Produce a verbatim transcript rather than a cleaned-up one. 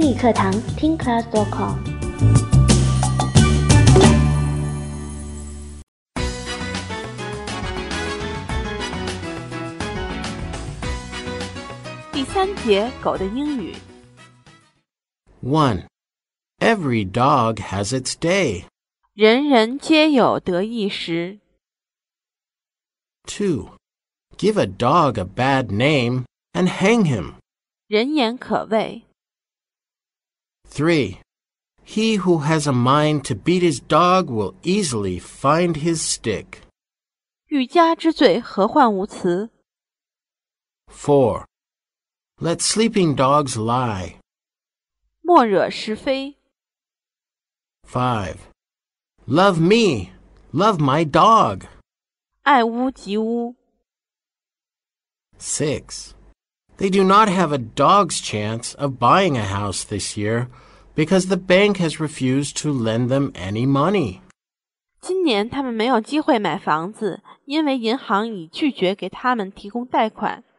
英语课堂听 class dot com。 第三节狗的英语。 one. Every dog has its day. 人人皆有得意时。 two. Give a dog a bad name and hang him. 人言可畏。 three. He who has a mind to beat his dog will easily find his stick. 欲加之罪，何患无辞。 four. Let sleeping dogs lie. 莫惹是非。 five. Love me, love my dog. 爱屋及乌。 six. They do not have a dog's chance of buying a house this year because the bank has refused to lend them any money. 今年他们没有机会买房子，因为银行已拒绝给他们提供贷款。